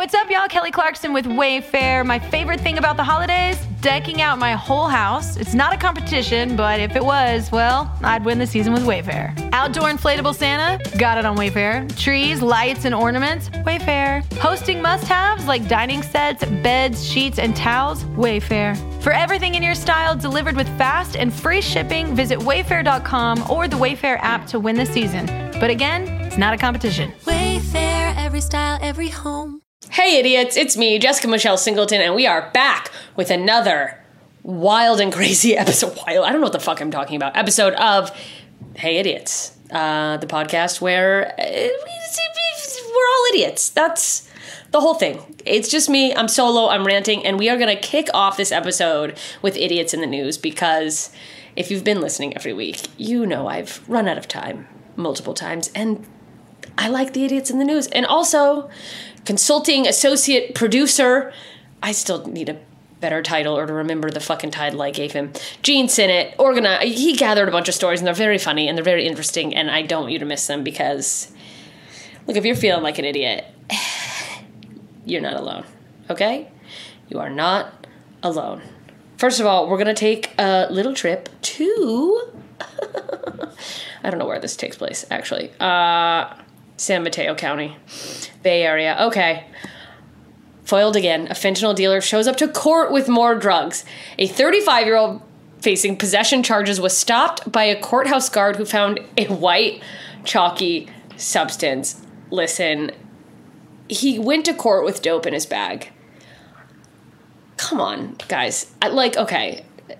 What's up, y'all? Kelly Clarkson with Wayfair. My favorite thing about the holidays? Decking out my whole house. It's not a competition, but if it was, well, I'd win the season with Wayfair. Outdoor inflatable Santa? Got it on Wayfair. Trees, lights, and ornaments? Wayfair. Hosting must-haves like dining sets, beds, sheets, and towels? Wayfair. For everything in your style delivered with fast and free shipping, visit wayfair.com or the Wayfair app to win the season. But again, it's not a competition. Wayfair, every style, every home. Hey idiots, it's me, Jessica Michelle Singleton, and we are back with another wild and crazy episode. I don't know what the fuck I'm talking about. Episode of Hey Idiots, the podcast where we're all idiots. That's the whole thing. It's just me, I'm solo, I'm ranting, and we are going to kick off this episode with idiots in the news because if you've been listening every week, you know I've run out of time multiple times, and I like the idiots in the news. And also, consulting associate producer, I still need a better title or to remember the fucking title I gave him. Gene Sinnott, he gathered a bunch of stories and they're very funny and they're very interesting and I don't want you to miss them because, look, if you're feeling like an idiot, you're not alone, okay? You are not alone. First of all, we're going to take a little trip to, I don't know where this takes place, actually. San Mateo County, Bay Area. Okay. Foiled again. A fentanyl dealer shows up to court with more drugs. A 35-year-old facing possession charges was stopped by a courthouse guard who found a white, chalky substance. Listen, he went to court with dope in his bag. Come on, guys. Okay.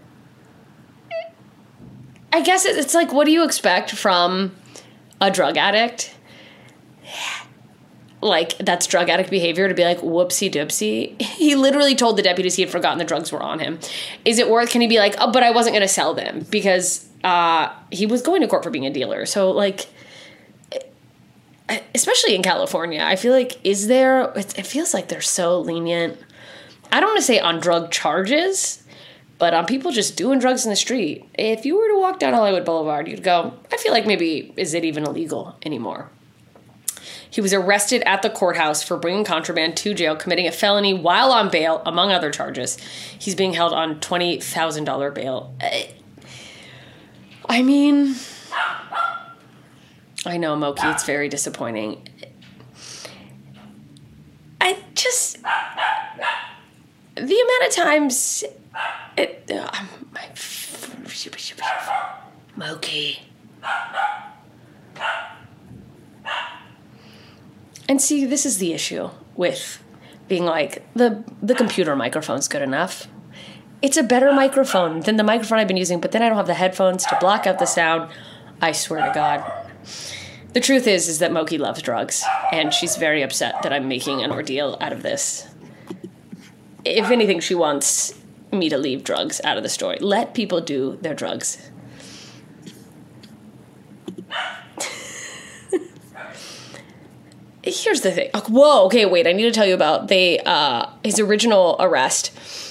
I guess it's like, what do you expect from a drug addict? Like, that's drug addict behavior to be like, whoopsie doopsie. He literally told the deputies he had forgotten the drugs were on him. Is it worth, can he be like, oh, but I wasn't going to sell them because he was going to court for being a dealer. So, like, especially in California, I feel like, it feels like they're so lenient. I don't want to say on drug charges, but on people just doing drugs in the street. If you were to walk down Hollywood Boulevard, you'd go, I feel like maybe, is it even illegal anymore? He was arrested at the courthouse for bringing contraband to jail, committing a felony while on bail, among other charges. He's being held on $20,000 bail. I mean, I know, Moki, it's very disappointing. The amount of times, Moki. And see, this is the issue with being like, the computer microphone's good enough. It's a better microphone than the microphone I've been using, but then I don't have the headphones to block out the sound. I swear to God. The truth is that Moki loves drugs, and she's very upset that I'm making an ordeal out of this. If anything, she wants me to leave drugs out of the story. Let people do their drugs. Here's the thing. Whoa, okay, wait. I need to tell you about his original arrest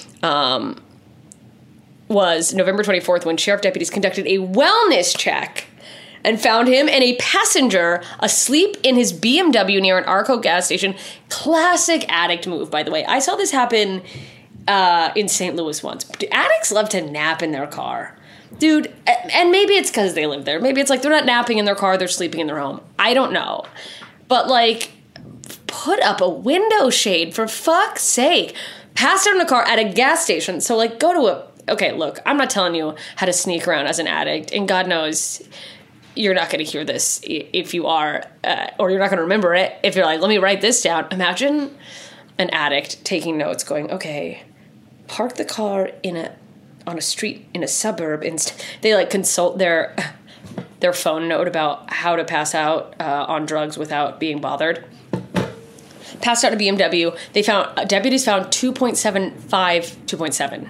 was November 24th when sheriff deputies conducted a wellness check and found him and a passenger asleep in his BMW near an Arco gas station. Classic addict move, by the way. I saw this happen in St. Louis once. Addicts love to nap in their car. Dude, and maybe it's because they live there. Maybe it's like they're not napping in their car, they're sleeping in their home. I don't know. But, like, put up a window shade, for fuck's sake. Pass out in the car at a gas station. So, like, go to a... Okay, look, I'm not telling you how to sneak around as an addict. And God knows you're not going to hear this if you are, or you're not going to remember it if you're like, let me write this down. Imagine an addict taking notes going, okay, park the car on a street in a suburb. They, like, consult their phone note about how to pass out on drugs without being bothered. Passed out a BMW. Deputies found 2.7.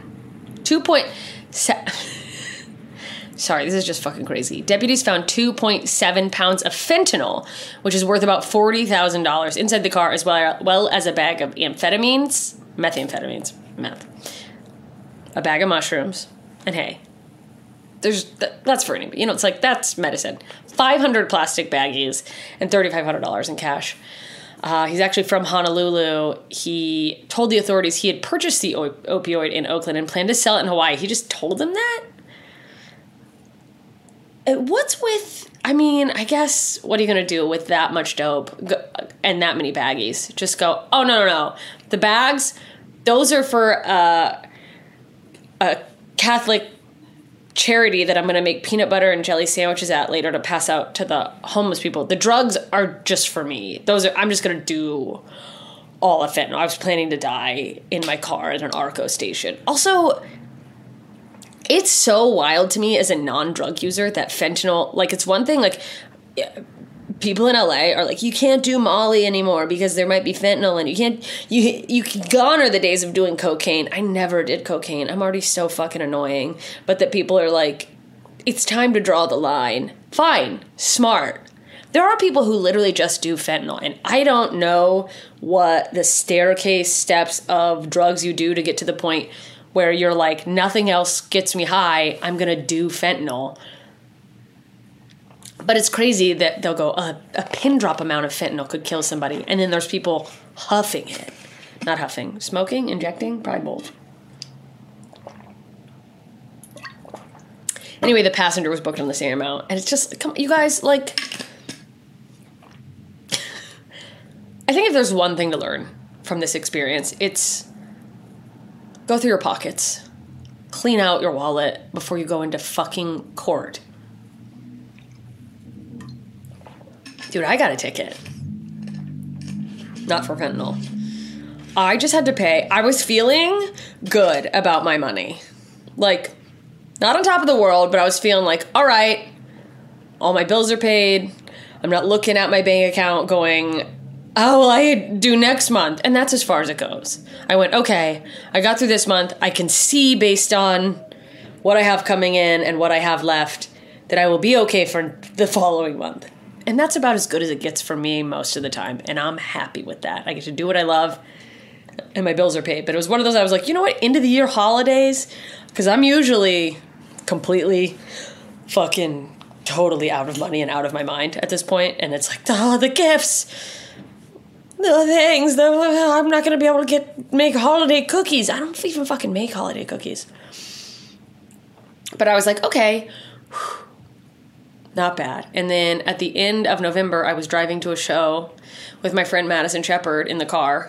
Sorry, this is just fucking crazy. Deputies found 2.7 pounds of fentanyl, which is worth about $40,000 inside the car, as well as a bag of methamphetamines, a bag of mushrooms, and hey. That's for anybody. It's like, that's medicine. 500 plastic baggies and $3,500 in cash. He's actually from Honolulu. He told the authorities he had purchased the opioid in Oakland and planned to sell it in Hawaii. He just told them that? What's with... I mean, I guess, what are you going to do with that much dope and that many baggies? Just go, oh, no. The bags, those are for a Catholic charity that I'm going to make peanut butter and jelly sandwiches at later to pass out to the homeless people. The drugs are just for me. I'm just going to do all of fentanyl. I was planning to die in my car at an Arco station. Also... it's so wild to me as a non-drug user that fentanyl, like, it's one thing, like, people in LA are like, you can't do Molly anymore because there might be fentanyl and you gone are the days of doing cocaine. I never did cocaine. I'm already so fucking annoying. But that people are like, it's time to draw the line. Fine. Smart. There are people who literally just do fentanyl, and I don't know what the staircase steps of drugs you do to get to the point where you're like, nothing else gets me high, I'm going to do fentanyl. But it's crazy that they'll go, a pin drop amount of fentanyl could kill somebody. And then there's people huffing it. Not huffing. Smoking? Injecting? Probably both. Anyway, the passenger was booked on the same amount. And it's just, come, you guys, like... I think if there's one thing to learn from this experience, it's... go through your pockets. Clean out your wallet before you go into fucking court. Dude, I got a ticket. Not for fentanyl. I just had to pay. I was feeling good about my money. Like, not on top of the world, but I was feeling like, all right, all my bills are paid. I'm not looking at my bank account going, oh, well, I do next month. And that's as far as it goes. I went, okay, I got through this month. I can see based on what I have coming in and what I have left that I will be okay for the following month. And that's about as good as it gets for me most of the time. And I'm happy with that. I get to do what I love and my bills are paid. But it was one of those I was like, you know what? End of the year holidays, because I'm usually completely fucking totally out of money and out of my mind at this point. And it's like, oh, the gifts. The things, I'm not going to be able to make holiday cookies. I don't even fucking make holiday cookies. But I was like, okay, not bad. And then at the end of November, I was driving to a show with my friend Madison Shepard in the car.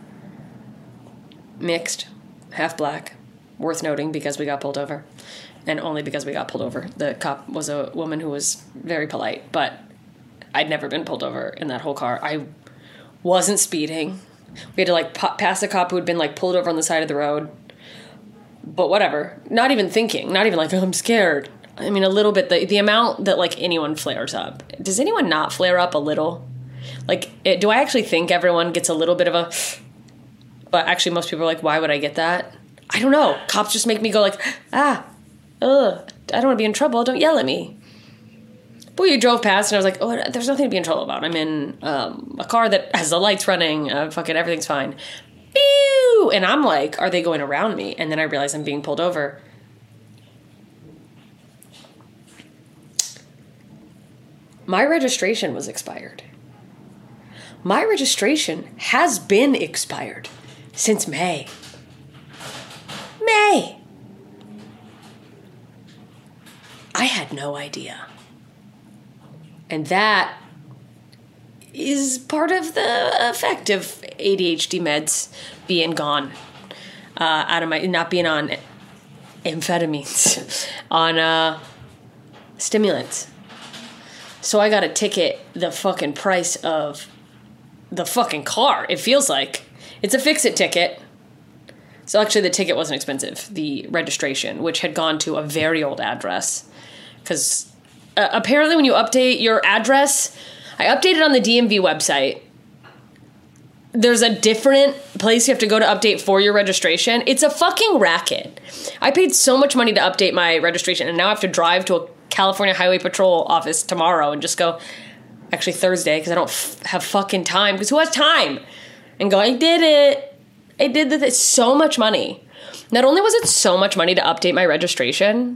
Mixed, half black. Worth noting because we got pulled over. And only because we got pulled over. The cop was a woman who was very polite, but I'd never been pulled over in that whole car. I wasn't speeding. We had to, like, pass a cop who had been, like, pulled over on the side of the road. But whatever. Not even thinking. Not even like, oh, I'm scared. I mean, a little bit. The amount that, like, anyone flares up. Does anyone not flare up a little? Like, do I actually think everyone gets a little bit of a... But actually, most people are like, why would I get that? I don't know. Cops just make me go like, I don't want to be in trouble. Don't yell at me. But you drove past and I was like, oh, there's nothing to be in trouble about. I'm in a car that has the lights running. Fucking everything's fine. Pew! And I'm like, are they going around me? And then I realize I'm being pulled over. My registration was expired. My registration has been expired since May. May! I had no idea. And that is part of the effect of ADHD meds being gone out of my, not being on amphetamines, on stimulants. So I got a ticket, the fucking price of the fucking car. It feels like it's a fix-it ticket. So actually the ticket wasn't expensive. The registration, which had gone to a very old address, because apparently when you update your address, I updated on the DMV website. There's a different place you have to go to update for your registration. It's a fucking racket. I paid so much money to update my registration, and now I have to drive to a California Highway Patrol office tomorrow and just go, actually Thursday, because I don't have fucking time, because who has time? And go, I did it. I did this. It's so much money. Not only was it so much money to update my registration,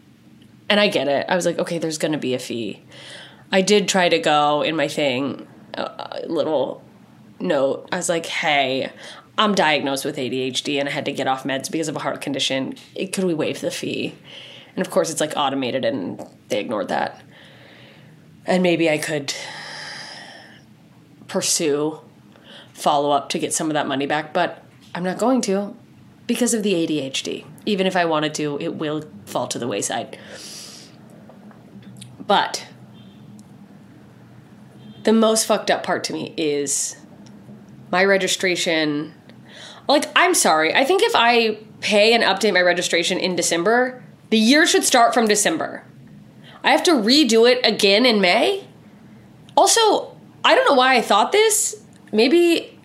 and I get it. I was like, okay, there's going to be a fee. I did try to go in my thing a little note. I was like, hey, I'm diagnosed with ADHD and I had to get off meds because of a heart condition. Could we waive the fee? And of course it's like automated and they ignored that. And maybe I could pursue follow-up to get some of that money back, but I'm not going to because of the ADHD. Even if I wanted to, it will fall to the wayside. But the most fucked up part to me is my registration. Like, I'm sorry. I think if I pay and update my registration in December, the year should start from December. I have to redo it again in May. Also, I don't know why I thought this. Maybe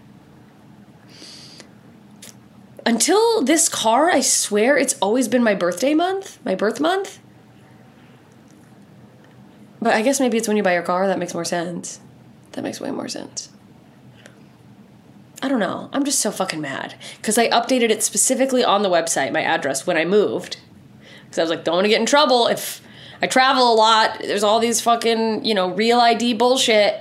until this car, I swear it's always been my birthday month, my birth month. But I guess maybe it's when you buy your car. That makes more sense. That makes way more sense. I don't know. I'm just so fucking mad. Because I updated it specifically on the website, my address, when I moved. Because I was like, don't want to get in trouble if I travel a lot. There's all these fucking, real ID bullshit.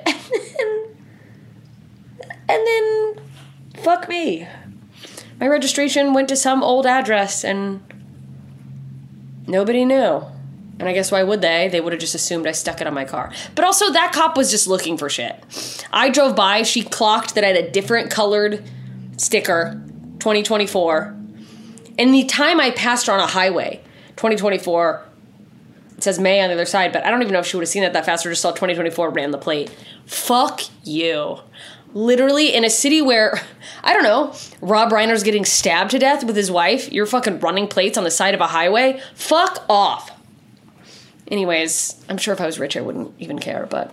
And then, fuck me. My registration went to some old address and nobody knew. And I guess why would they? They would have just assumed I stuck it on my car. But also, that cop was just looking for shit. I drove by. She clocked that I had a different colored sticker, 2024. And the time I passed her on a highway, 2024, it says May on the other side, but I don't even know if she would have seen it that fast or just saw 2024, ran the plate. Fuck you. Literally, in a city where, I don't know, Rob Reiner's getting stabbed to death with his wife, you're fucking running plates on the side of a highway? Fuck off. Anyways, I'm sure if I was rich, I wouldn't even care, but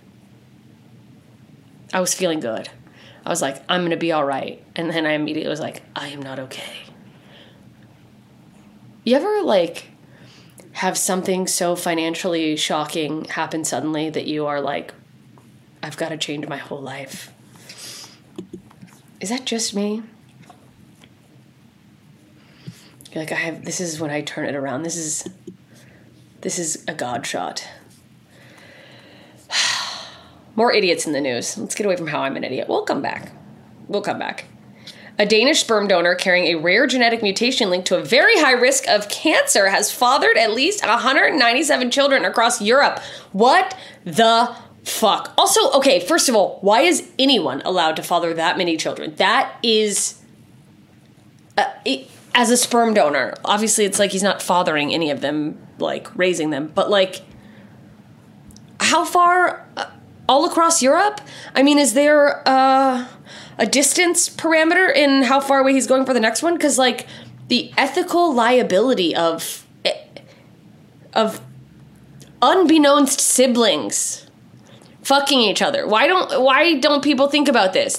I was feeling good. I was like, I'm going to be all right. And then I immediately was like, I am not okay. You ever, have something so financially shocking happen suddenly that you are like, I've got to change my whole life? Is that just me? You're like, this is when I turn it around. This is a God shot. More idiots in the news. Let's get away from how I'm an idiot. We'll come back. A Danish sperm donor carrying a rare genetic mutation linked to a very high risk of cancer has fathered at least 197 children across Europe. What the fuck? Also, okay, first of all, why is anyone allowed to father that many children? That is... as a sperm donor, obviously it's like he's not fathering any of them, raising them, but how far all across Europe? I mean, is there a distance parameter in how far away he's going for the next one? Because the ethical liability of unbeknownst siblings fucking each other. Why don't people think about this?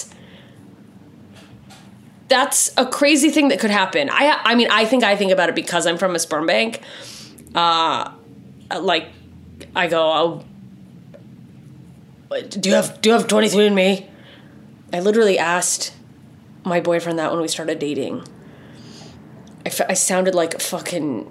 That's a crazy thing that could happen. I think about it because I'm from a sperm bank. I go, do you have 23andMe? I literally asked my boyfriend that when we started dating. I sounded like fucking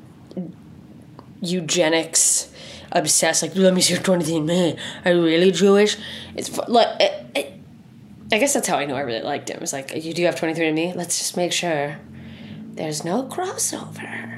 eugenics obsessed. Let me see your 23andMe. Are you really Jewish? It's I guess that's how I knew I really liked him. It was like, you do have 23andMe? Let's just make sure there's no crossover.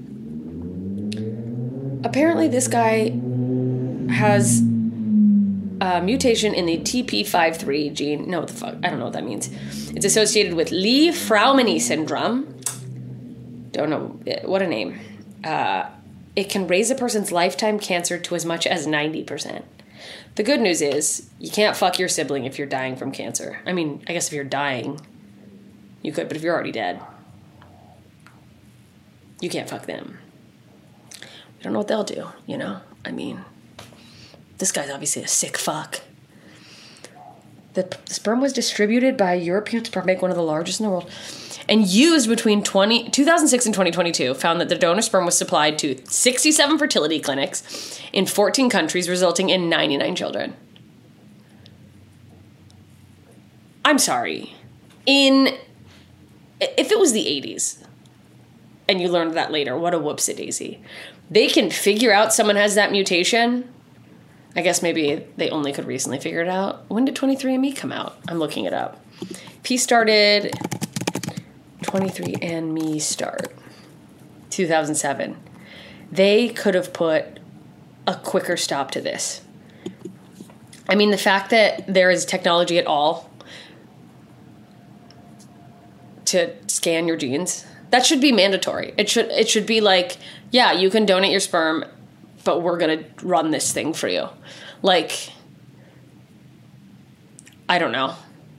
Apparently this guy has a mutation in the TP53 gene. No, what the fuck? I don't know what that means. It's associated with Li-Fraumeni syndrome. Don't know. What a name. It can raise a person's lifetime cancer to as much as 90%. The good news is you can't fuck your sibling if you're dying from cancer. I mean, I guess if you're dying, you could, but if you're already dead, you can't fuck them. We don't know what they'll do, I mean, this guy's obviously a sick fuck. The sperm was distributed by a European sperm bank, one of the largest in the world, and used between 2006 and 2022, found that the donor sperm was supplied to 67 fertility clinics in 14 countries, resulting in 99 children. I'm sorry. If it was the 80s, and you learned that later, what a whoopsie-daisy. They can figure out someone has that mutation I guess maybe they only could recently figure it out. When did 23andMe come out? I'm looking it up. He started 23andMe start 2007. They could have put a quicker stop to this. I mean, the fact that there is technology at all to scan your genes, that should be mandatory. It should be like, yeah, you can donate your sperm, but we're going to run this thing for you. Like, I don't know.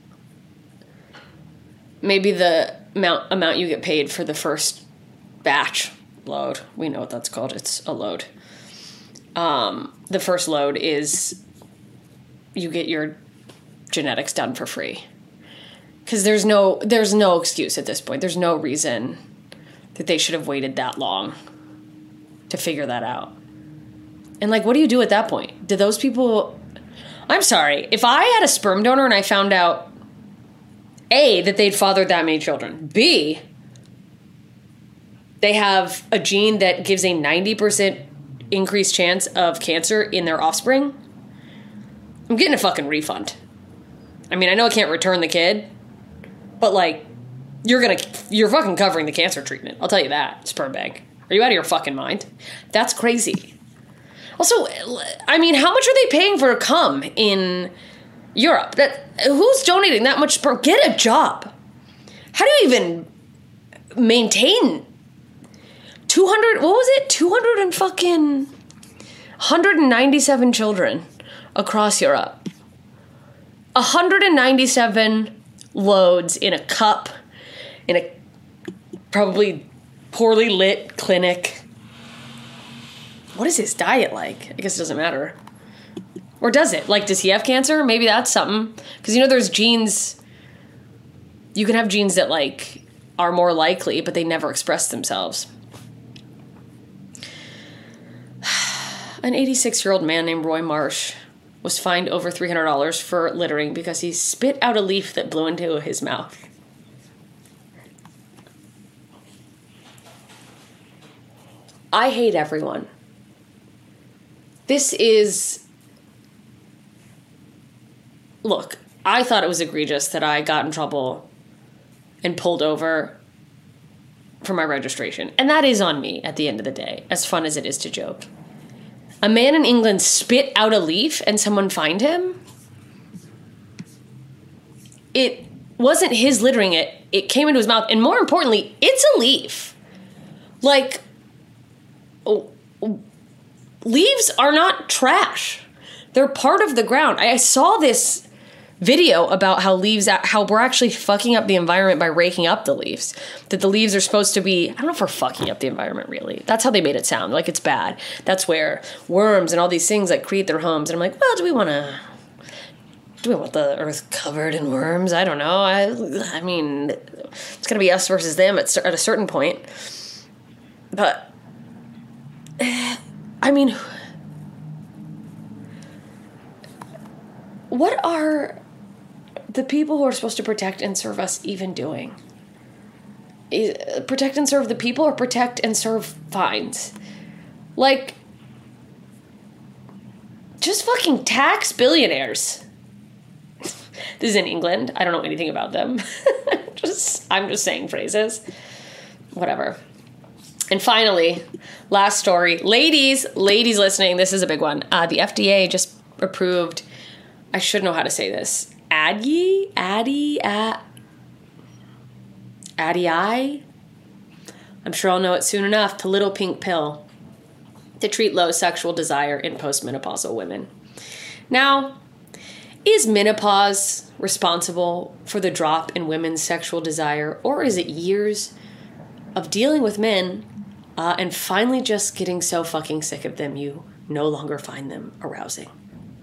Maybe the amount you get paid for the first batch load. We know what that's called. It's a load. The first load is you get your genetics done for free. Because there's no excuse at this point. There's no reason that they should have waited that long to figure that out. And, like, what do you do at that point? Do those people... I'm sorry. If I had a sperm donor and I found out, A, that they'd fathered that many children, B, they have a gene that gives a 90% increased chance of cancer in their offspring, I'm getting a fucking refund. I mean, I know I can't return the kid, but, like, you're fucking covering the cancer treatment. I'll tell you that, sperm bank. Are you out of your fucking mind? That's crazy. Also, I mean, how much are they paying for cum in Europe? Who's donating that much sperm? Get a job. How do you even maintain 200, what was it? 197 children across Europe. 197 loads in a cup, in a probably poorly lit clinic. What is his diet like? I guess it doesn't matter. Or does it? Like, does he have cancer? Maybe that's something. Because, you know, there's genes. You can have genes that, like, are more likely, but they never express themselves. An 86-year-old man named Roy Marsh was fined over $300 for littering because he spit out a leaf that blew into his mouth. I hate everyone. This is... Look, I thought it was egregious that I got in trouble and pulled over for my registration. And that is on me at the end of the day, as fun as it is to joke. A man in England spit out a leaf and someone fined him? It wasn't his littering it. It came into his mouth. And more importantly, it's a leaf. Like, leaves are not trash. They're part of the ground. I saw this video about how we're actually fucking up the environment by raking up the leaves. That the leaves are supposed to be, I don't know if we're fucking up the environment really. That's how they made it sound, like it's bad. That's where worms and all these things like create their homes. And I'm like, well, do we want the earth covered in worms? I don't know. I mean, it's gonna be us versus them at a certain point. But, I mean, what are the people who are supposed to protect and serve us even doing? Protect and serve the people or protect and serve fines? Like, just fucking tax billionaires. This is in England. I don't know anything about them. I'm just saying phrases. Whatever. And finally, last story. Ladies listening, this is a big one. The FDA just approved, I should know how to say this, Addy-I? I'm sure I'll know it soon enough. The little pink pill to treat low sexual desire in postmenopausal women. Now, is menopause responsible for the drop in women's sexual desire, or is it years of dealing with men and finally just getting so fucking sick of them you no longer find them arousing?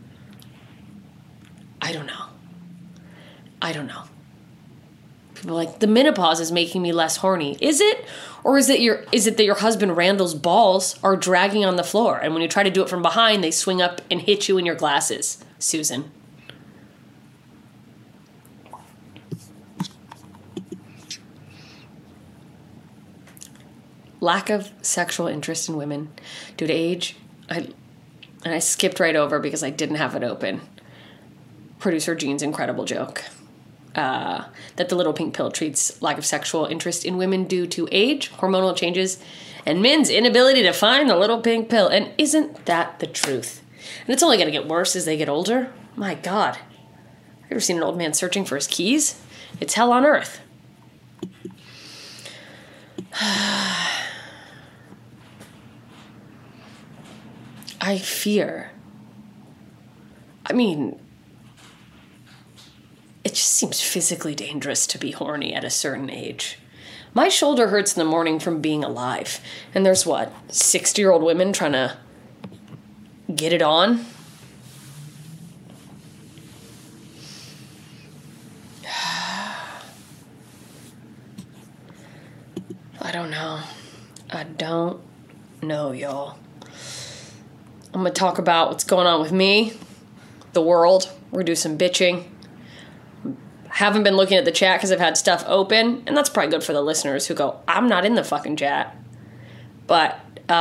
I don't know. People are like, the menopause is making me less horny. Is it? Or is it that your husband Randall's balls are dragging on the floor, and when you try to do it from behind, they swing up and hit you in your glasses, Susan? Lack of sexual interest in women due to age. And I skipped right over because I didn't have it open. Producer Jean's incredible joke. That the little pink pill treats lack of sexual interest in women due to age, hormonal changes, and men's inability to find the little pink pill. And isn't that the truth? And it's only going to get worse as they get older. My God. Have you ever seen an old man searching for his keys? It's hell on earth. I fear. I mean, it just seems physically dangerous to be horny at a certain age. My shoulder hurts in the morning from being alive. And there's 60-year-old women trying to get it on? I don't know. I don't know, y'all. I'm going to talk about what's going on with me, the world. We're going to do some bitching. Haven't been looking at the chat because I've had stuff open, and that's probably good for the listeners who go, I'm not in the fucking chat. But,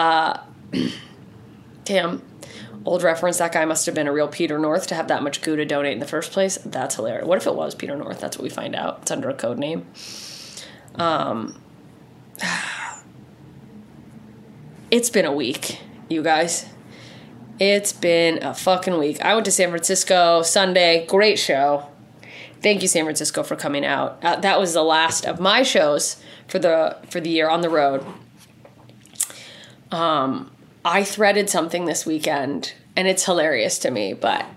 damn, old reference, that guy must have been a real Peter North to have that much goo to donate in the first place. That's hilarious. What if it was Peter North? That's what we find out. It's under a code name. It's been a week, you guys. It's been a fucking week. I went to San Francisco Sunday. Great show. Thank you, San Francisco, for coming out. That was the last of my shows for the year on the road. I threaded something this weekend, and it's hilarious to me, but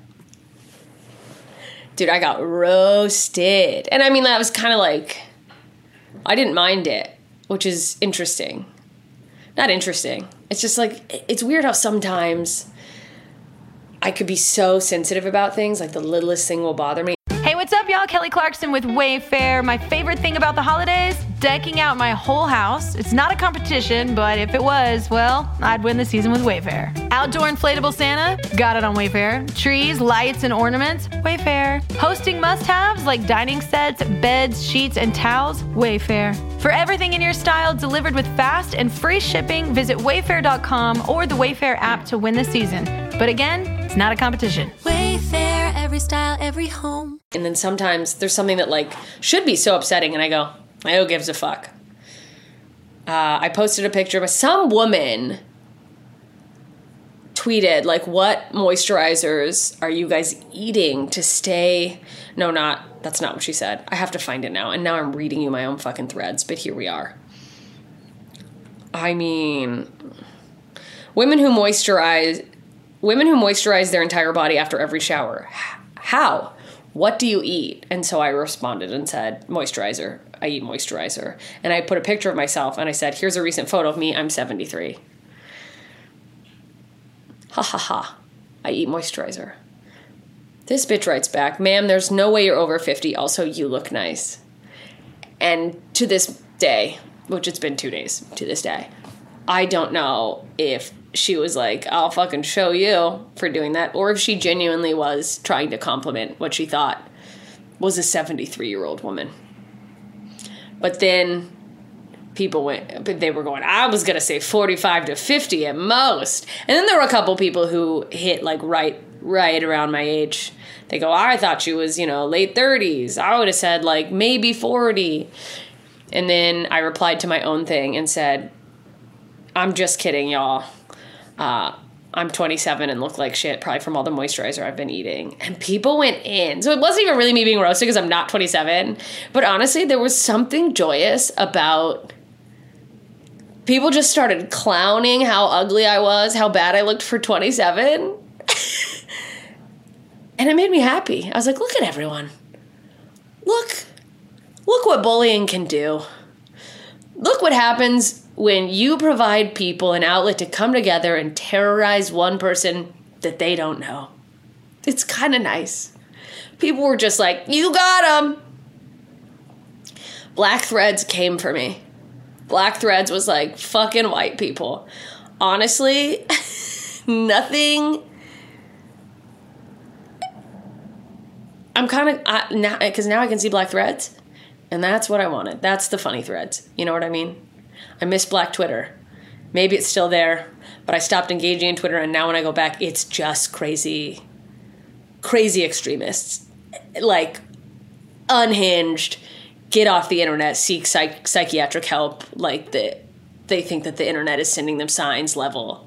dude, I got roasted. And I mean, that was kind of like, I didn't mind it, which is interesting. Not interesting. It's just like, it's weird how sometimes I could be so sensitive about things, like the littlest thing will bother me. Hey, what's up, y'all? Kelly Clarkson with Wayfair. My favorite thing about the holidays? Decking out my whole house. It's not a competition, but if it was, well, I'd win the season with Wayfair. Outdoor inflatable Santa? Got it on Wayfair. Trees, lights, and ornaments? Wayfair. Hosting must-haves like dining sets, beds, sheets, and towels? Wayfair. For everything in your style delivered with fast and free shipping, visit wayfair.com or the Wayfair app to win the season. But again, it's not a competition. Wayfair, every style, every home. And then sometimes there's something that like should be so upsetting, and I go, who gives a fuck? I posted a picture of some woman tweeted, like, what moisturizers are you guys eating to stay? No, that's not what she said. I have to find it now. And now I'm reading you my own fucking threads, but here we are. I mean, women who moisturize their entire body after every shower. How? What do you eat? And so I responded and said, moisturizer. I eat moisturizer. And I put a picture of myself and I said, here's a recent photo of me. I'm 73. Ha ha ha. I eat moisturizer. This bitch writes back, ma'am, there's no way you're over 50. Also, you look nice. And to this day, which it's been 2 days to this day, I don't know if she was like, I'll fucking show you for doing that, or if she genuinely was trying to compliment what she thought was a 73-year-old woman. But then they were going, I was going to say 45 to 50 at most. And then there were a couple people who hit like right around my age. They go, I thought she was, late 30s. I would have said like maybe 40. And then I replied to my own thing and said, I'm just kidding, y'all. I'm 27 and look like shit, probably from all the moisturizer I've been eating. And people went in. So it wasn't even really me being roasted because I'm not 27. But honestly, there was something joyous about people just started clowning how ugly I was, how bad I looked for 27. And it made me happy. I was like, look at everyone. Look what bullying can do. Look what happens when you provide people an outlet to come together and terrorize one person that they don't know. It's kind of nice. People were just like, you got him. Black Threads came for me. Black Threads was like, fucking white people. Honestly, nothing. I'm kind of, now because now I can see Black Threads. And that's what I wanted. That's the funny threads. You know what I mean? I miss Black Twitter. Maybe it's still there, But I stopped engaging in Twitter, and now when I go back, it's just crazy extremists. Like, unhinged, get off the internet, seek psychiatric help. Like, they think that the internet is sending them signs level.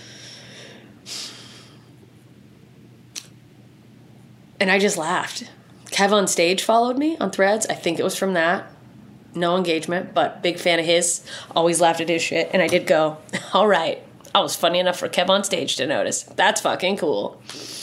And I just laughed. Kev on Stage followed me on Threads. I think it was from that. No engagement, but big fan of his. Always laughed at his shit. And I did go, all right, I was funny enough for Kev on Stage to notice. That's fucking cool.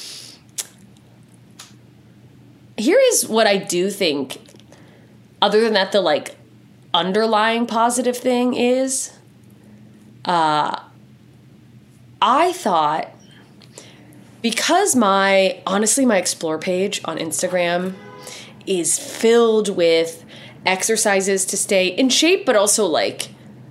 Here is what I do think, other than that, the, like, underlying positive thing is, I thought, because my Explore page on Instagram is filled with exercises to stay in shape, but also, like,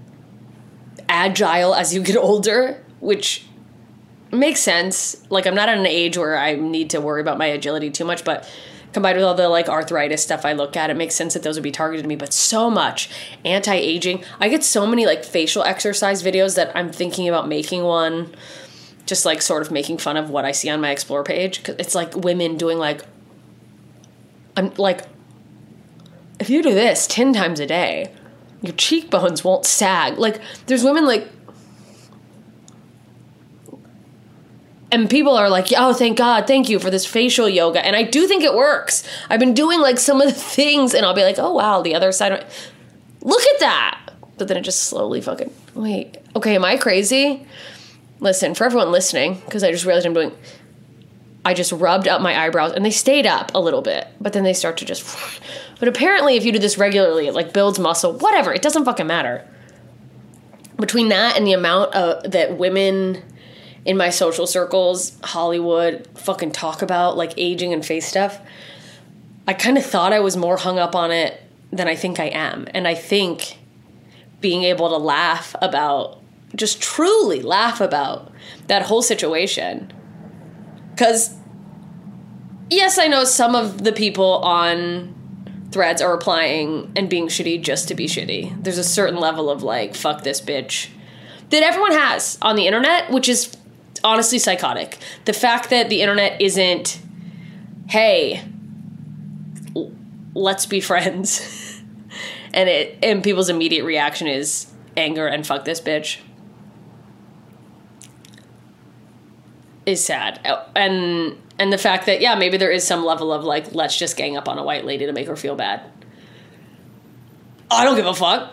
agile as you get older, which makes sense. Like, I'm not at an age where I need to worry about my agility too much, but combined with all the, like, arthritis stuff I look at, it makes sense that those would be targeted to me. But so much anti-aging. I get so many, like, facial exercise videos that I'm thinking about making one, just, like, sort of making fun of what I see on my Explore page. 'Cause it's, like, women doing, like, I'm like, if you do this 10 times a day, your cheekbones won't sag. Like, there's women, like, and people are like, oh, thank God, thank you for this facial yoga. And I do think it works. I've been doing, like, some of the things, and I'll be like, oh, wow, the other side. Look at that. But then it just slowly fucking, wait, okay, am I crazy? Listen, for everyone listening, because I just realized I just rubbed up my eyebrows, and they stayed up a little bit, but then they start to just, but apparently if you do this regularly, it, like, builds muscle, whatever, it doesn't fucking matter. Between that and the amount that women in my social circles, Hollywood, fucking talk about, like, aging and face stuff, I kind of thought I was more hung up on it than I think I am. And I think being able to laugh about, just truly laugh about that whole situation. Because, yes, I know some of the people on Threads are replying and being shitty just to be shitty. There's a certain level of, like, fuck this bitch that everyone has on the internet, which is honestly psychotic. The fact that the internet isn't, hey, let's be friends, and people's immediate reaction is anger and fuck this bitch, is sad. And the fact that, yeah, maybe there is some level of, like, let's just gang up on a white lady to make her feel bad. I don't give a fuck.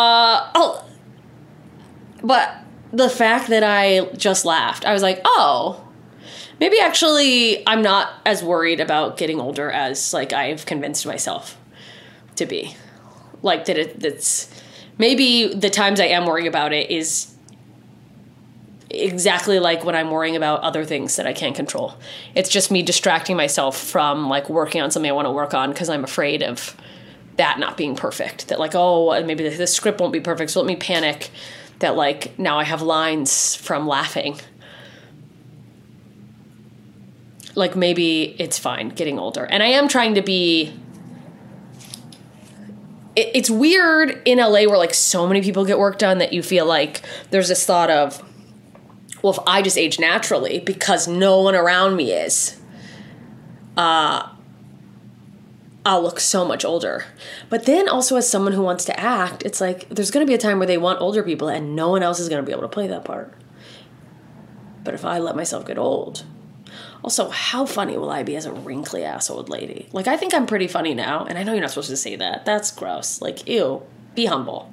But the fact that I just laughed, I was like, oh, maybe actually I'm not as worried about getting older as, like, I've convinced myself to be. Like, that's maybe the times I am worrying about it is exactly like when I'm worrying about other things that I can't control. It's just me distracting myself from, like, working on something I want to work on because I'm afraid of that not being perfect. That, like, oh, maybe the script won't be perfect, so let me panic that, like, now I have lines from laughing. Like, maybe it's fine getting older. And I am trying to be... It's weird in LA where, like, so many people get work done that you feel like there's this thought of, well, if I just age naturally because no one around me is, I'll look so much older. But then also, as someone who wants to act, it's like there's going to be a time where they want older people and no one else is going to be able to play that part. But if I let myself get old... Also, how funny will I be as a wrinkly ass old lady? Like, I think I'm pretty funny now, and I know you're not supposed to say that. That's gross. Like, ew. Be humble.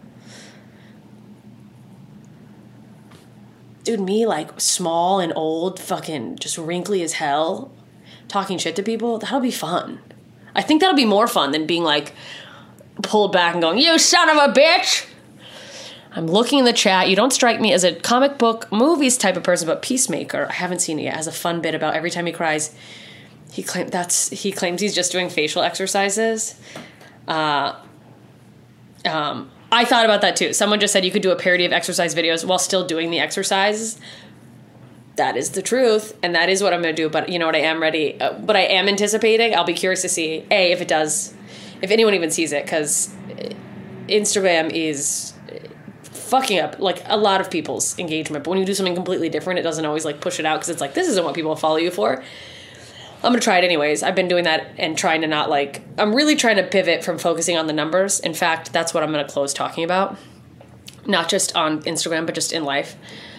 Dude, me, like, small and old, fucking just wrinkly as hell, talking shit to people, that'll be fun. I think that'll be more fun than being, like, pulled back and going, you son of a bitch! I'm looking in the chat. You don't strike me as a comic book movies type of person, but Peacemaker, I haven't seen it yet, has a fun bit about every time he cries, he claims he's just doing facial exercises. I thought about that too. Someone just said you could do a parody of exercise videos while still doing the exercises. That is the truth, and that is what I'm going to do. But you know what? I am ready. But I am anticipating. I'll be curious to see, A, if it does, if anyone even sees it, because Instagram is fucking up like a lot of people's engagement. But when you do something completely different, it doesn't always like push it out because it's like, this isn't what people follow you for. I'm going to try it anyways. I've been doing that and trying to not like, I'm really trying to pivot from focusing on the numbers. In fact, that's what I'm going to close talking about. Not just on Instagram, but just in life.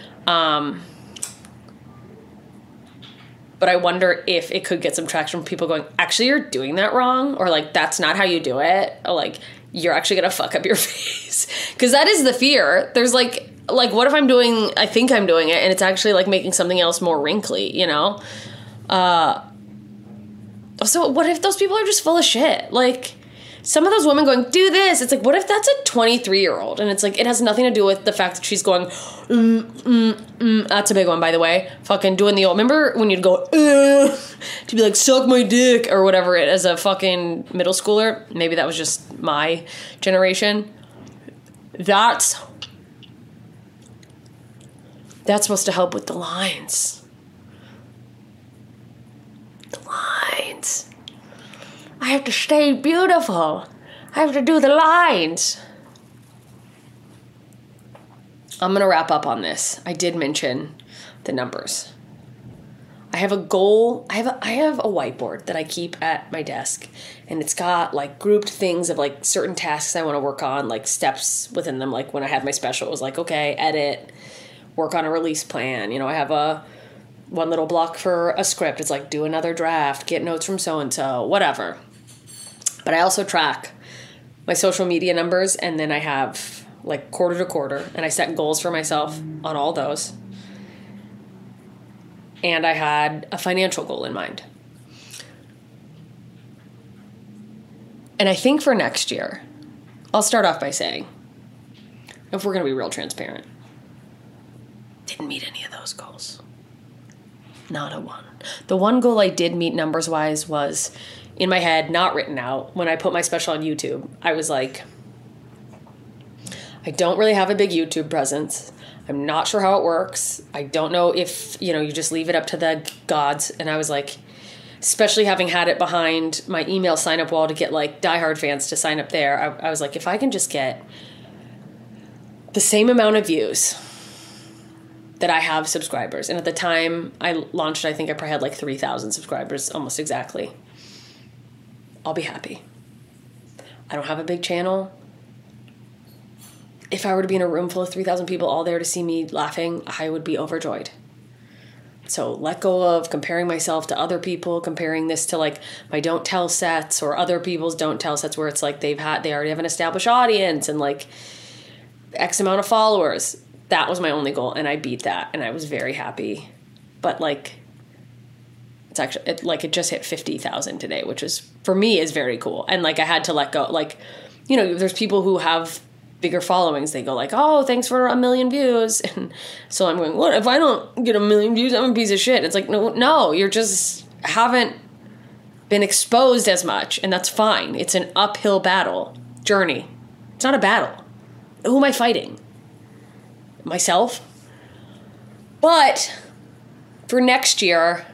But I wonder if it could get some traction from people going, actually, you're doing that wrong. Or like, that's not how you do it. Or like, you're actually going to fuck up your face. Because that is the fear. There's like, what if I think I'm doing it, and it's actually like making something else more wrinkly, you know? So what if those people are just full of shit? Like, some of those women going, do this. It's like, what if that's a 23-year-old? And it's like, it has nothing to do with the fact that she's going, That's a big one, by the way. Fucking doing the old, remember when you'd go, to be like, suck my dick, or whatever it as a fucking middle schooler? Maybe that was just my generation. That's supposed to help with the lines. The lines. I have to stay beautiful. I have to do the lines. I'm going to wrap up on this. I did mention the numbers. I have a goal. I have a whiteboard that I keep at my desk, and it's got like grouped things of like certain tasks I want to work on, like steps within them. Like when I had my special, it was like, okay, edit, work on a release plan. You know, I have one little block for a script. It's like, do another draft, get notes from so-and-so, whatever. But I also track my social media numbers, and then I have like quarter to quarter, and I set goals for myself on all those. And I had a financial goal in mind. And I think for next year, I'll start off by saying, if we're going to be real transparent, didn't meet any of those goals. Not a one. The one goal I did meet numbers-wise was in my head, not written out. When I put my special on YouTube, I was like, I don't really have a big YouTube presence. I'm not sure how it works. I don't know if, you just leave it up to the gods. And I was like, especially having had it behind my email sign-up wall to get like diehard fans to sign up there, I was like, if I can just get the same amount of views that I have subscribers. And at the time I launched, I think I probably had like 3,000 subscribers, almost exactly. I'll be happy. I don't have a big channel. If I were to be in a room full of 3,000 people all there to see me laughing, I would be overjoyed. So let go of comparing myself to other people, comparing this to like my don't tell sets or other people's don't tell sets where it's like they already have an established audience and like X amount of followers. That was my only goal, and I beat that, and I was very happy. But like, it's actually it just hit 50,000 today, which is for me is very cool. And like I had to let go. Like, there's people who have bigger followings. They go like, oh, thanks for 1 million views, and so I'm going, what if I don't get 1 million views? I'm a piece of shit. It's like no, you're just haven't been exposed as much, and that's fine. It's an uphill journey. It's not a battle. Who am I fighting? Myself. But for next year,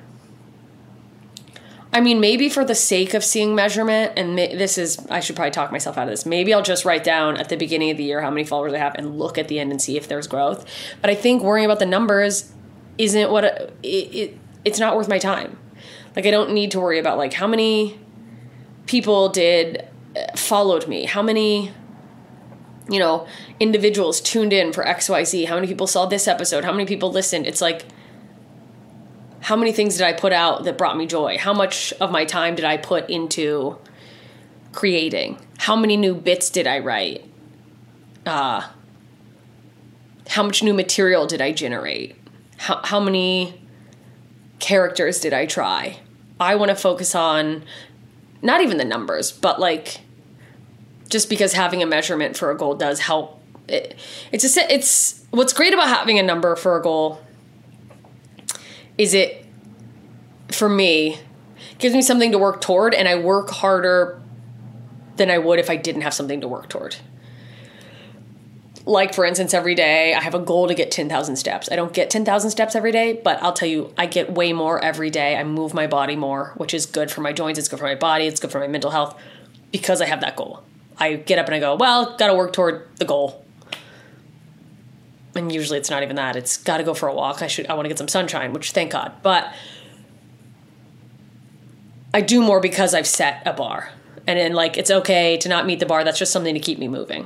I mean, maybe for the sake of seeing measurement, and I should probably talk myself out of this. Maybe I'll just write down at the beginning of the year how many followers I have and look at the end and see if there's growth. But I think worrying about the numbers isn't it's not worth my time. Like, I don't need to worry about like how many people followed me, how many individuals tuned in for XYZ, how many people saw this episode, how many people listened. It's like, how many things did I put out that brought me joy? How much of my time did I put into creating? How many new bits did I write? How much new material did I generate? How many characters did I try? I want to focus on not even the numbers, but like, just because having a measurement for a goal does help. It's what's great about having a number for a goal is it, for me, gives me something to work toward, and I work harder than I would if I didn't have something to work toward. Like, for instance, every day I have a goal to get 10,000 steps. I don't get 10,000 steps every day, but I'll tell you, I get way more every day. I move my body more, which is good for my joints. It's good for my body. It's good for my mental health because I have that goal. I get up and I go, well, got to work toward the goal. And usually it's not even that. It's got to go for a walk. I want to get some sunshine, which thank God. But I do more because I've set a bar. And then, like, it's okay to not meet the bar. That's just something to keep me moving.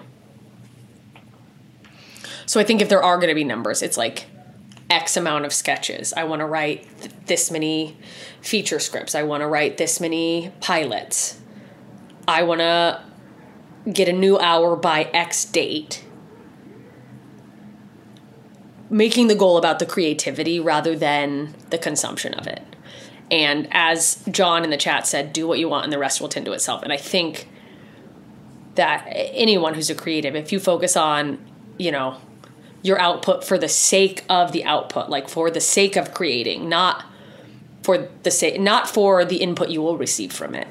So I think if there are going to be numbers, it's like X amount of sketches. I want to write this many feature scripts. I want to write this many pilots. I want to get a new hour by X date. Making the goal about the creativity rather than the consumption of it. And as John in the chat said, do what you want and the rest will tend to itself. And I think that anyone who's a creative, if you focus on, you know, your output for the sake of the output, like for the sake of creating, not for the input you will receive from it.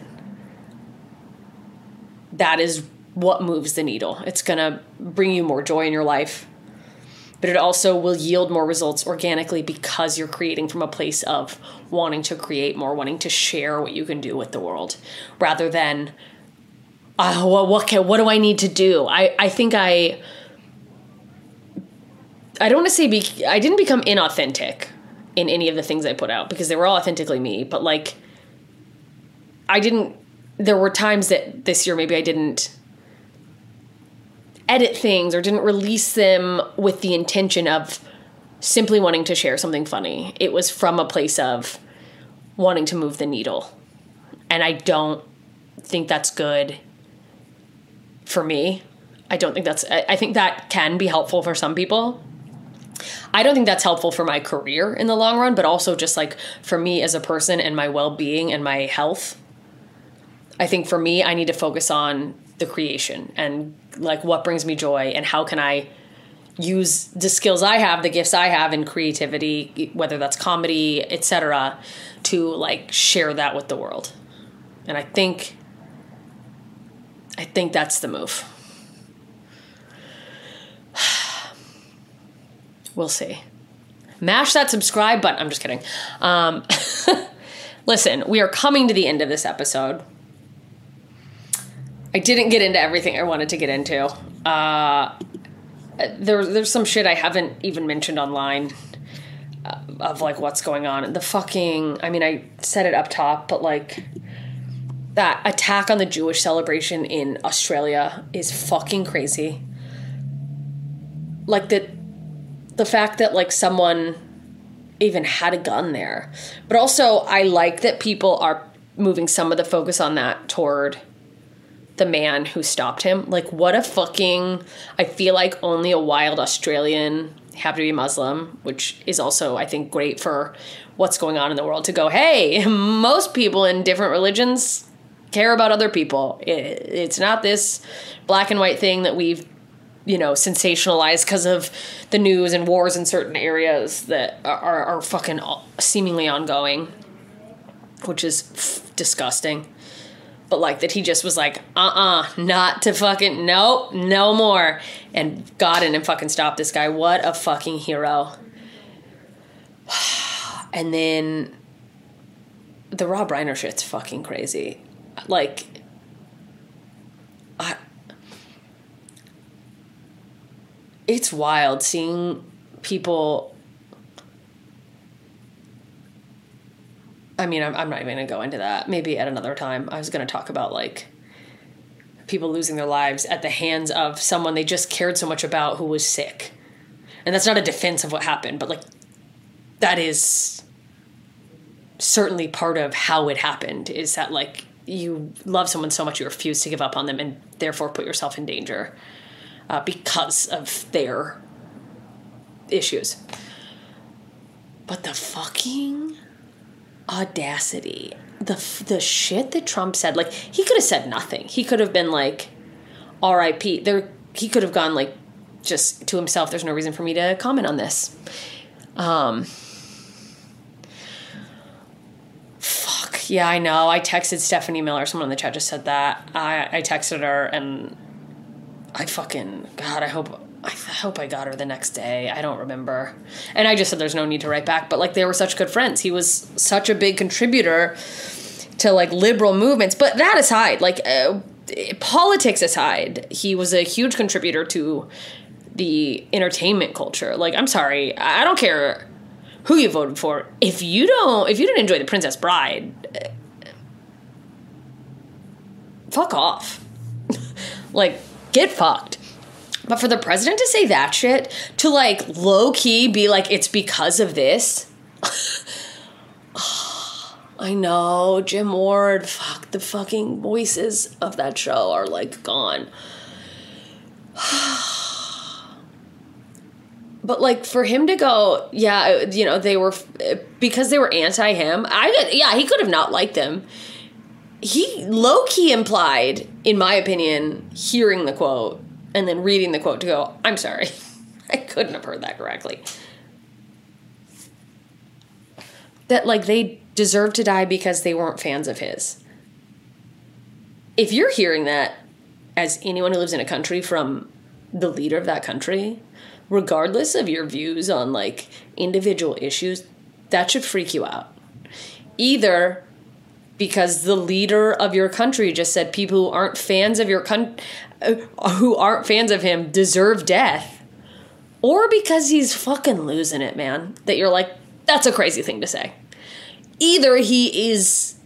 That is what moves the needle. It's going to bring you more joy in your life. But it also will yield more results organically because you're creating from a place of wanting to create more, wanting to share what you can do with the world, rather than, what do I need to do? I think I don't want to say I didn't become inauthentic in any of the things I put out because they were all authentically me. But like, there were times that this year maybe I didn't edit things or didn't release them with the intention of simply wanting to share something funny. It was from a place of wanting to move the needle. And I don't think that's good for me. I think that can be helpful for some people. I don't think that's helpful for my career in the long run, but also just like for me as a person and my well-being and my health. I think for me, I need to focus on the creation and like what brings me joy and how can I use the skills I have, the gifts I have in creativity, whether that's comedy, etc., to like share that with the world. And I think that's the move. We'll see. Mash that subscribe button. I'm just kidding. Listen, we are coming to the end of this episode. I didn't get into everything I wanted to get into. There's some shit I haven't even mentioned online of like what's going on. I said it up top, but like that attack on the Jewish celebration in Australia is fucking crazy. Like the fact that like someone even had a gun there. But also I like that people are moving some of the focus on that toward the man who stopped him. Like what a fucking, I feel like only a wild Australian, happen to be Muslim, which is also, I think, great for what's going on in the world to go, hey, most people in different religions care about other people. It's not this black and white thing that we've, sensationalized because of the news and wars in certain areas that are fucking seemingly ongoing, which is disgusting. But like that he just was like, not to fucking, no more. And got in and fucking stopped this guy. What a fucking hero. And then the Rob Reiner shit's fucking crazy. Like, it's wild seeing people. I mean, I'm not even going to go into that. Maybe at another time. I was going to talk about, like, people losing their lives at the hands of someone they just cared so much about who was sick. And that's not a defense of what happened, but, like, that is certainly part of how it happened, is that, like, you love someone so much you refuse to give up on them and therefore put yourself in danger because of their issues. But the fucking audacity, the shit that Trump said, like, he could have said nothing. He could have been like, R.I.P. He could have gone like just to himself, there's no reason for me to comment on this. Fuck yeah, I know. I texted Stephanie Miller. Someone in the chat just said that. I texted her and I fucking, God, I hope I got her the next day. I don't remember. And I just said there's no need to write back. But, like, they were such good friends. He was such a big contributor to, like, liberal movements. But that aside, like, politics aside, he was a huge contributor to the entertainment culture. Like, I'm sorry, I don't care who you voted for. If you didn't enjoy The Princess Bride, fuck off. Like, get fucked. But for the president to say that shit, to, like, low-key be like, it's because of this. I know, Jim Ward, fuck, the fucking voices of that show are, like, gone. But, like, for him to go, yeah, you know, they were, because they were anti-him, he could have not liked them. He low-key implied, in my opinion, hearing the quote and then reading the quote to go, I'm sorry, I couldn't have heard that correctly. That, like, they deserve to die because they weren't fans of his. If you're hearing that as anyone who lives in a country from the leader of that country, regardless of your views on, like, individual issues, that should freak you out. Either because the leader of your country just said people who aren't fans of who aren't fans of him deserve death, or because he's fucking losing it, man. That you're like, that's a crazy thing to say. Either he is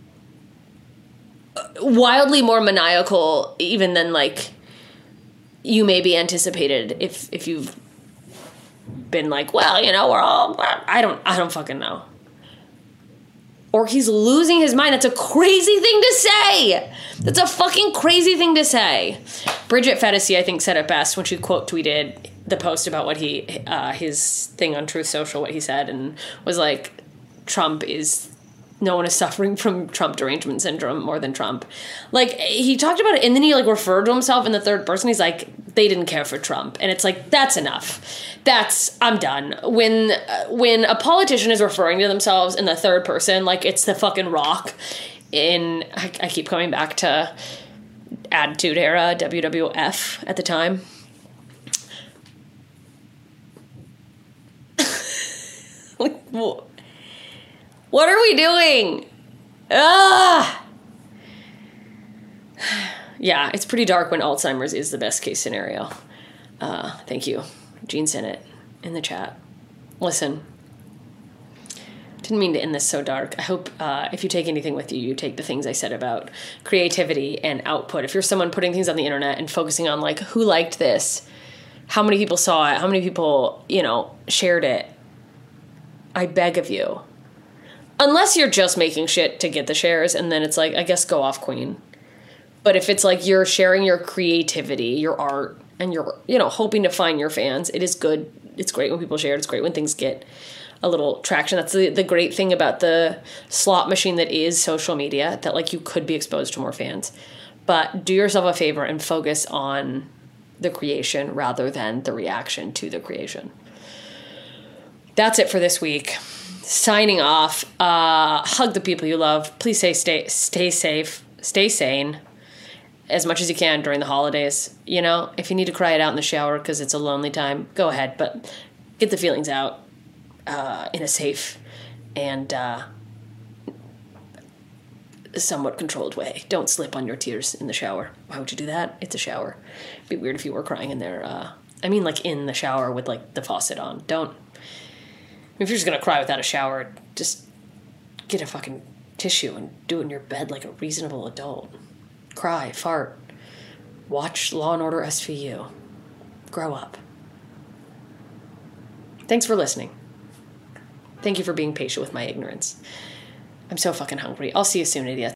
wildly more maniacal even than, like, you maybe anticipated if you've been like, well, you know, we're all, I don't fucking know. Or he's losing his mind. That's a crazy thing to say. That's a fucking crazy thing to say. Bridget Fetisi, I think, said it best when she quote tweeted the post about what his thing on Truth Social, what he said, and was like, no one is suffering from Trump derangement syndrome more than Trump. Like, he talked about it, and then he, like, referred to himself in the third person. He's like, they didn't care for Trump. And it's like, that's enough. I'm done. When a politician is referring to themselves in the third person, like it's the fucking Rock I keep coming back to Attitude Era, WWF at the time. Like, what are we doing? Yeah, it's pretty dark when Alzheimer's is the best case scenario. Thank you, Gene Sinnott, in the chat. Listen, didn't mean to end this so dark. I hope if you take anything with you, you take the things I said about creativity and output. If you're someone putting things on the internet and focusing on, like, who liked this, how many people saw it, how many people, you know, shared it, I beg of you. Unless you're just making shit to get the shares, and then it's like, I guess go off, queen. But if it's like you're sharing your creativity, your art, and you're, you know, hoping to find your fans, it is good. It's great when people share it. It's great when things get a little traction. That's the great thing about the slot machine that is social media, that, like, you could be exposed to more fans. But do yourself a favor and focus on the creation rather than the reaction to the creation. That's it for this week. Signing off. Hug the people you love. Please stay safe. Stay sane as much as you can during the holidays. You know, if you need to cry it out in the shower because it's a lonely time, go ahead. But get the feelings out in a safe and somewhat controlled way. Don't slip on your tears in the shower. Why would you do that? It's a shower. It'd be weird if you were crying in there. I mean, like, in the shower with, like, the faucet on. Don't. If you're just going to cry without a shower, just get a fucking tissue and do it in your bed like a reasonable adult. Cry, fart, watch Law & Order SVU. Grow up. Thanks for listening. Thank you for being patient with my ignorance. I'm so fucking hungry. I'll see you soon, idiots.